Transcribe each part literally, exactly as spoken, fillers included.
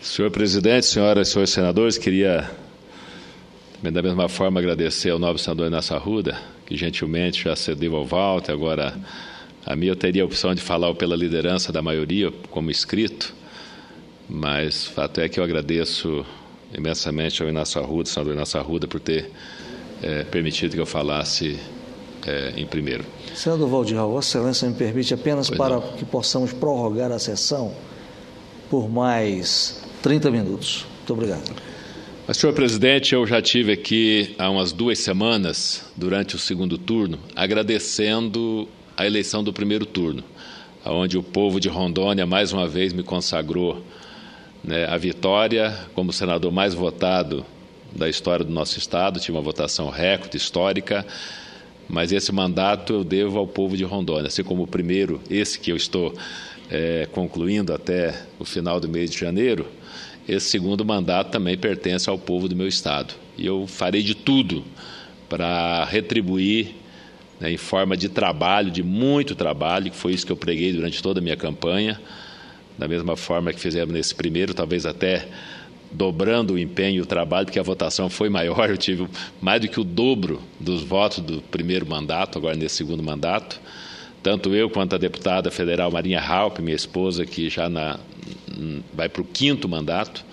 Senhor presidente, senhoras e senhores senadores, queria, também da mesma forma, agradecer ao nobre senador Inácio Arruda, que gentilmente já cedeu ao Walter. Agora, a mim eu teria a opção de falar pela liderança da maioria, como escrito, mas o fato é que eu agradeço imensamente ao Inácio Arruda, senador Inácio Arruda, por ter é, permitido que eu falasse é, em primeiro. Senador Waldir Raul, Vossa Excelência me permite apenas Pois para não. que possamos prorrogar a sessão por mais trinta minutos. Muito obrigado. Mas, senhor presidente, eu já tive aqui há umas duas semanas, durante o segundo turno, agradecendo a eleição do primeiro turno, onde o povo de Rondônia, mais uma vez, me consagrou, né, a vitória como senador mais votado da história do nosso Estado. Tive uma votação recorde, histórica, mas esse mandato eu devo ao povo de Rondônia, assim como o primeiro, esse que eu estou é, concluindo até o final do mês de janeiro. Esse segundo mandato também pertence ao povo do meu Estado. E eu farei de tudo para retribuir, né, em forma de trabalho, de muito trabalho, que foi isso que eu preguei durante toda a minha campanha, da mesma forma que fizemos nesse primeiro, talvez até dobrando o empenho e o trabalho, porque a votação foi maior. Eu tive mais do que o dobro dos votos do primeiro mandato, agora nesse segundo mandato. Tanto eu quanto a deputada federal Marinha Halpe, minha esposa, que já na, vai para o quinto mandato,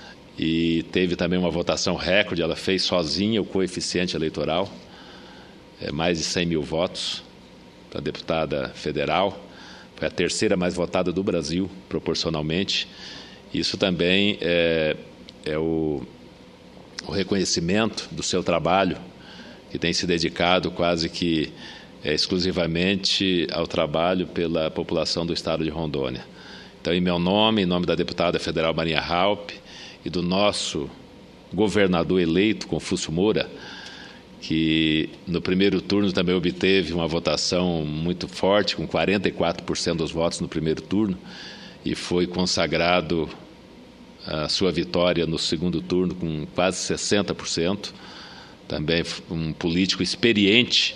e teve também uma votação recorde. Ela fez sozinha o coeficiente eleitoral, é, mais de cem mil votos para a deputada federal. Foi a terceira mais votada do Brasil, proporcionalmente. Isso também é, é o, o reconhecimento do seu trabalho, que tem se dedicado quase que é, exclusivamente ao trabalho pela população do Estado de Rondônia. Então, em meu nome, em nome da deputada federal Marinha Halpe e do nosso governador eleito, Confúcio Moura, que no primeiro turno também obteve uma votação muito forte, com quarenta e quatro por cento dos votos no primeiro turno, e foi consagrado a sua vitória no segundo turno com quase sessenta por cento. Também um político experiente,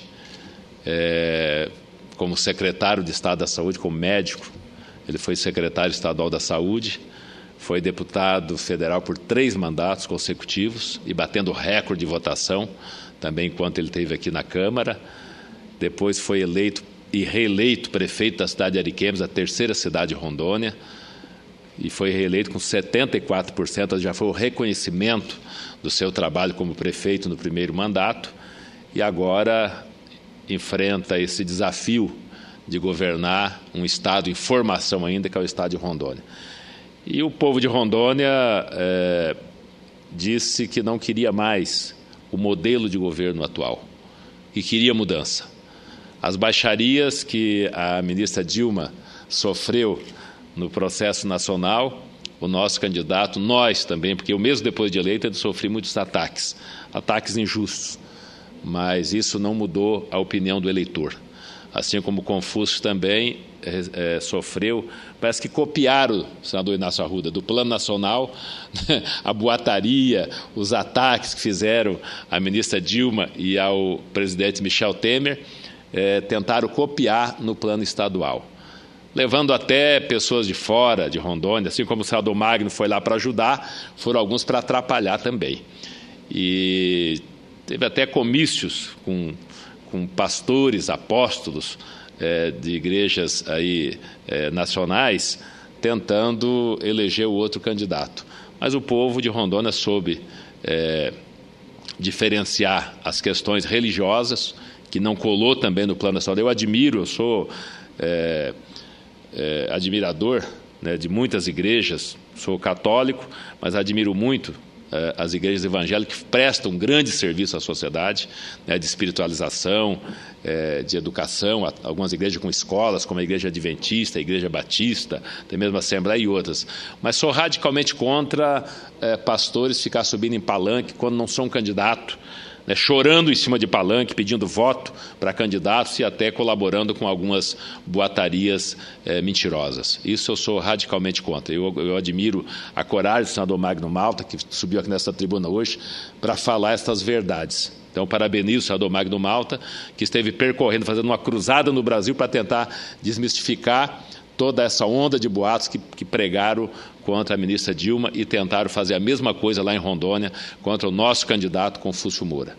é, como secretário de Estado da Saúde, como médico. Ele foi secretário estadual da Saúde, foi deputado federal por três mandatos consecutivos e batendo recorde de votação, também enquanto ele esteve aqui na Câmara. Depois foi eleito e reeleito prefeito da cidade de Ariquemes, a terceira cidade de Rondônia, e foi reeleito com setenta e quatro por cento, já foi o reconhecimento do seu trabalho como prefeito no primeiro mandato, e agora enfrenta esse desafio de governar um estado em formação ainda, que é o estado de Rondônia. E o povo de Rondônia é, disse que não queria mais o modelo de governo atual e queria mudança. As baixarias que a ministra Dilma sofreu no processo nacional, o nosso candidato, nós também, porque eu mesmo depois de eleito eu sofri muitos ataques, ataques injustos, mas isso não mudou a opinião do eleitor. Assim como Confúcio também é, é, sofreu, parece que copiaram, senador Inácio Arruda, do Plano Nacional, a boataria, os ataques que fizeram à ministra Dilma e ao presidente Michel Temer, é, tentaram copiar no plano estadual, levando até pessoas de fora de Rondônia, assim como o senador Magno foi lá para ajudar, foram alguns para atrapalhar também. E teve até comícios com, com pastores, apóstolos é, de igrejas aí, é, nacionais, tentando eleger o outro candidato. Mas o povo de Rondônia soube é, diferenciar as questões religiosas, que não colou também no plano nacional. Eu admiro, eu sou é, é, admirador, né, de muitas igrejas, sou católico, mas admiro muito é, as igrejas evangélicas que prestam um grande serviço à sociedade, né, de espiritualização, é, de educação, algumas igrejas com escolas, como a Igreja Adventista, a Igreja Batista, tem mesmo a Assembleia e outras. Mas sou radicalmente contra é, pastores ficar subindo em palanque quando não são candidato, né, chorando em cima de palanque, pedindo voto para candidatos e até colaborando com algumas boatarias é, mentirosas. Isso eu sou radicalmente contra. Eu, eu admiro a coragem do senador Magno Malta, que subiu aqui nessa tribuna hoje, para falar estas verdades. Então, parabenizo o senador Magno Malta, que esteve percorrendo, fazendo uma cruzada no Brasil para tentar desmistificar toda essa onda de boatos que, que pregaram contra a ministra Dilma e tentaram fazer a mesma coisa lá em Rondônia contra o nosso candidato Confúcio Moura.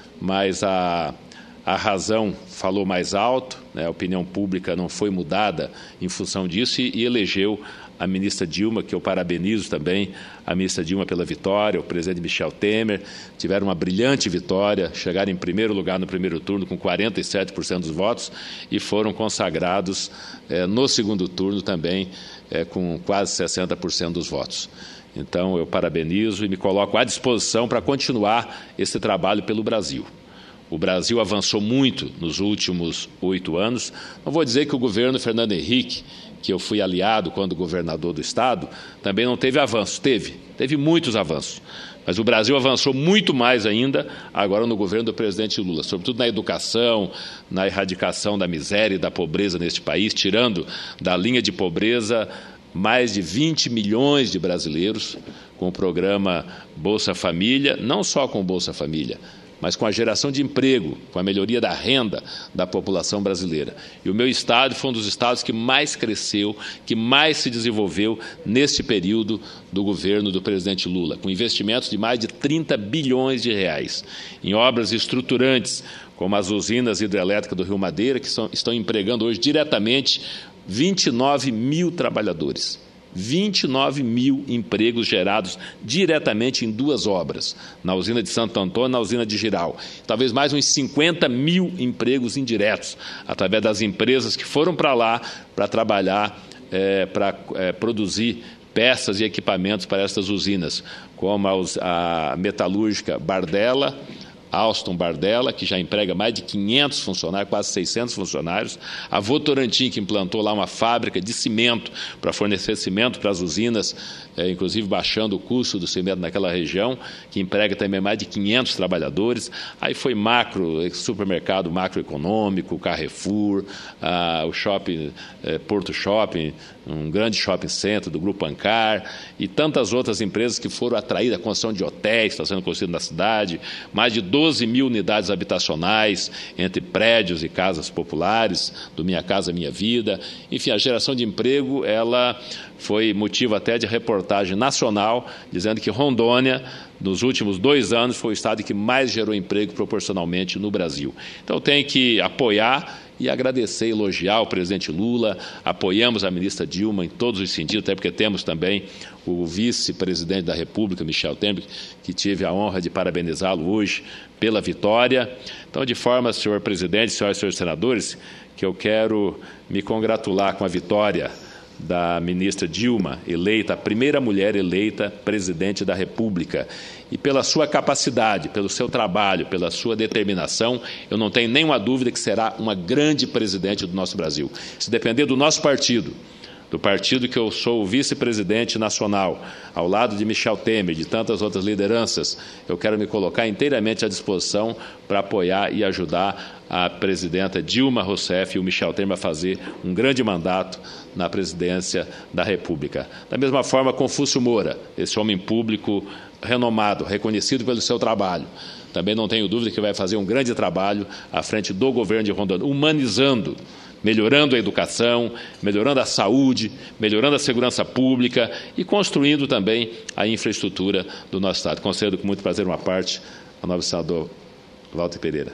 Mas a, a razão falou mais alto, né, a opinião pública não foi mudada em função disso e, e elegeu a ministra Dilma, que eu parabenizo também, a ministra Dilma pela vitória, o presidente Michel Temer, tiveram uma brilhante vitória, chegaram em primeiro lugar no primeiro turno com quarenta e sete por cento dos votos e foram consagrados eh, no segundo turno também eh, com quase sessenta por cento dos votos. Então, eu parabenizo e me coloco à disposição para continuar esse trabalho pelo Brasil. O Brasil avançou muito nos últimos oito anos. Não vou dizer que o governo Fernando Henrique, que eu fui aliado quando governador do Estado, também não teve avanço. Teve, teve muitos avanços. Mas o Brasil avançou muito mais ainda agora no governo do presidente Lula, sobretudo na educação, na erradicação da miséria e da pobreza neste país, tirando da linha de pobreza mais de vinte milhões de brasileiros com o programa Bolsa Família, não só com o Bolsa Família, mas com a geração de emprego, com a melhoria da renda da população brasileira. E o meu estado foi um dos estados que mais cresceu, que mais se desenvolveu neste período do governo do presidente Lula, com investimentos de mais de trinta bilhões de reais em obras estruturantes, como as usinas hidrelétricas do Rio Madeira, que são, estão empregando hoje diretamente vinte e nove mil trabalhadores. vinte e nove mil empregos gerados diretamente em duas obras, na usina de Santo Antônio e na usina de Jirau. Talvez mais uns cinquenta mil empregos indiretos, através das empresas que foram para lá para trabalhar, é, para é, produzir peças e equipamentos para essas usinas, como a, a metalúrgica Bardella, Alstom Bardella, que já emprega mais de quinhentos funcionários, quase seiscentos funcionários, a Votorantim, que implantou lá uma fábrica de cimento para fornecer cimento para as usinas, é, inclusive baixando o custo do cimento naquela região, que emprega também mais de quinhentos trabalhadores. Aí foi macro, supermercado macroeconômico, Carrefour, ah, o shopping, é, Porto Shopping, um grande shopping center do Grupo Ancar e tantas outras empresas que foram atraídas, a construção de hotéis, está sendo construído na cidade, mais de doze mil unidades habitacionais, entre prédios e casas populares, do Minha Casa Minha Vida. Enfim, a geração de emprego, ela foi motivo até de reportagem nacional, dizendo que Rondônia, nos últimos dois anos, foi o estado que mais gerou emprego proporcionalmente no Brasil. Então, tem que apoiar e agradecer, elogiar o presidente Lula, apoiamos a ministra Dilma em todos os sentidos, até porque temos também o vice-presidente da República, Michel Temer, que tive a honra de parabenizá-lo hoje pela vitória. Então, de forma, senhor presidente, senhoras e senhores senadores, que eu quero me congratular com a vitória da ministra Dilma, eleita, a primeira mulher eleita presidente da República. E pela sua capacidade, pelo seu trabalho, pela sua determinação, eu não tenho nenhuma dúvida que será uma grande presidente do nosso Brasil. Se depender do nosso partido, do partido que eu sou o vice-presidente nacional, ao lado de Michel Temer, de tantas outras lideranças, eu quero me colocar inteiramente à disposição para apoiar e ajudar a presidenta Dilma Rousseff e o Michel Temer a fazer um grande mandato na presidência da República. Da mesma forma, Confúcio Moura, esse homem público renomado, reconhecido pelo seu trabalho, também não tenho dúvida que vai fazer um grande trabalho à frente do governo de Rondônia, humanizando, melhorando a educação, melhorando a saúde, melhorando a segurança pública e construindo também a infraestrutura do nosso Estado. Concedo com muito prazer uma parte ao novo senador Walter Pereira.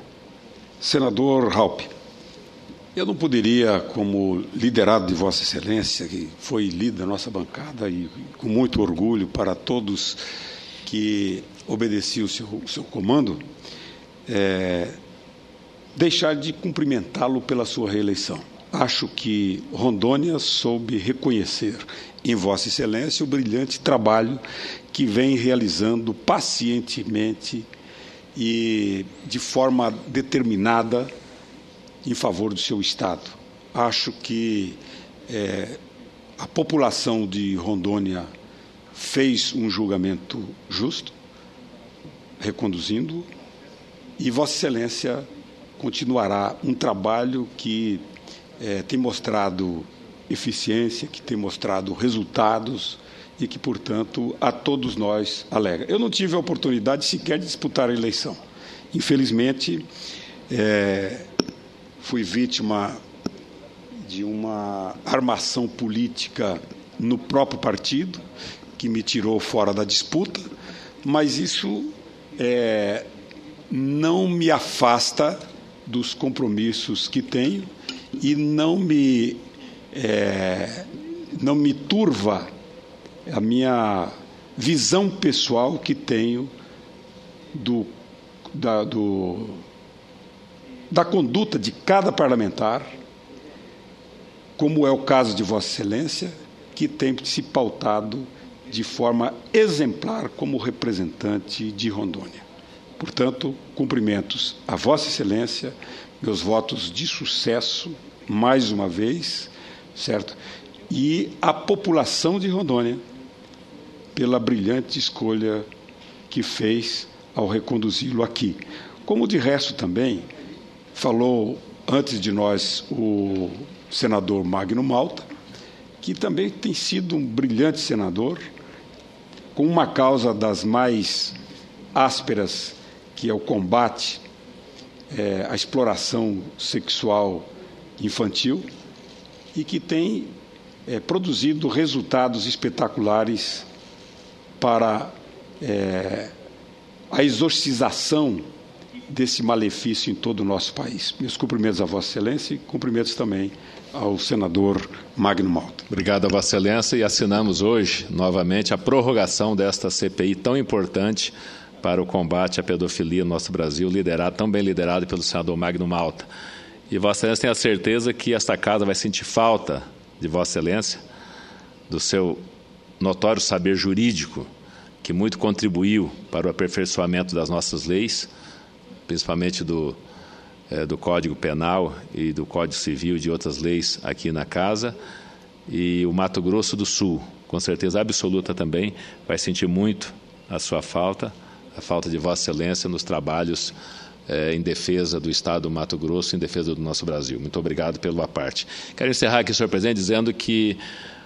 Senador Raupp, eu não poderia, como liderado de Vossa Excelência, que foi líder da nossa bancada e com muito orgulho para todos que obedeciam o seu, o seu comando, é, deixar de cumprimentá-lo pela sua reeleição. Acho que Rondônia soube reconhecer em Vossa Excelência o brilhante trabalho que vem realizando pacientemente e de forma determinada em favor do seu Estado. Acho que é, a população de Rondônia fez um julgamento justo, reconduzindo, e Vossa Excelência continuará um trabalho que é, tem mostrado eficiência, que tem mostrado resultados e que, portanto, a todos nós alegra. Eu não tive a oportunidade sequer de disputar a eleição. Infelizmente, é, fui vítima de uma armação política no próprio partido, que me tirou fora da disputa, mas isso é, não me afasta dos compromissos que tenho e não me, é, não me turva a minha visão pessoal que tenho do, da, do, da conduta de cada parlamentar, como é o caso de Vossa Excelência, que tem se pautado de forma exemplar como representante de Rondônia. Portanto, cumprimentos a Vossa Excelência, meus votos de sucesso, mais uma vez, certo? E a população de Rondônia, pela brilhante escolha que fez ao reconduzi-lo aqui. Como de resto também falou antes de nós o senador Magno Malta, que também tem sido um brilhante senador, com uma causa das mais ásperas, que é o combate é, à exploração sexual infantil, e que tem é, produzido resultados espetaculares para é, a exorcização desse malefício em todo o nosso país. Meus cumprimentos a Vossa Excelência e cumprimentos também ao senador Magno Malta. Obrigado a Vossa Excelência, e assinamos hoje, novamente, a prorrogação desta C P I tão importante para o combate à pedofilia no nosso Brasil, liderado, tão bem liderado pelo senador Magno Malta. E Vossa Excelência tem a certeza que esta casa vai sentir falta de Vossa Excelência, do seu notório saber jurídico, que muito contribuiu para o aperfeiçoamento das nossas leis, principalmente do, é, do Código Penal e do Código Civil e de outras leis aqui na casa. E o Mato Grosso do Sul, com certeza absoluta também, vai sentir muito a sua falta, a falta de Vossa Excelência nos trabalhos é, em defesa do Estado do Mato Grosso, em defesa do nosso Brasil. Muito obrigado pela parte. Quero encerrar aqui, senhor presidente, dizendo que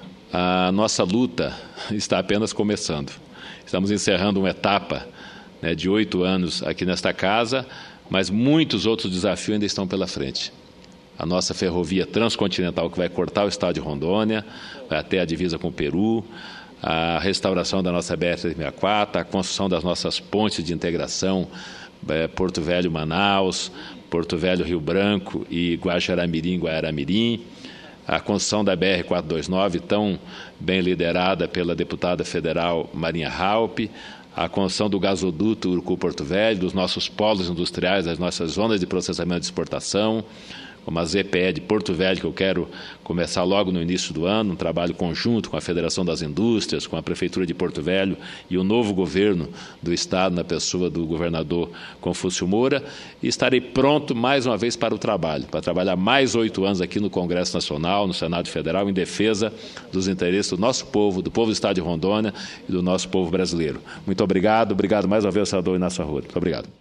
a nossa luta está apenas começando. Estamos encerrando uma etapa, né, de oito anos aqui nesta casa, mas muitos outros desafios ainda estão pela frente. A nossa ferrovia transcontinental, que vai cortar o estado de Rondônia, vai até a divisa com o Peru, a restauração da nossa B R trezentos e sessenta e quatro, a construção das nossas pontes de integração, é, Porto Velho-Manaus, Porto Velho-Rio Branco e Guaxaramirim-Guaiaramirim, a construção da B R quatrocentos e vinte e nove, tão bem liderada pela deputada federal Marinha Halpe, a construção do gasoduto Urucu-Porto Velho, dos nossos polos industriais, das nossas zonas de processamento de exportação, como a Z P E de Porto Velho, que eu quero começar logo no início do ano, um trabalho conjunto com a Federação das Indústrias, com a Prefeitura de Porto Velho e o novo governo do Estado, na pessoa do governador Confúcio Moura, e estarei pronto mais uma vez para o trabalho, para trabalhar mais oito anos aqui no Congresso Nacional, no Senado Federal, em defesa dos interesses do nosso povo, do povo do Estado de Rondônia e do nosso povo brasileiro. Muito obrigado, obrigado mais uma vez, senador Inácio Arruda. Muito obrigado.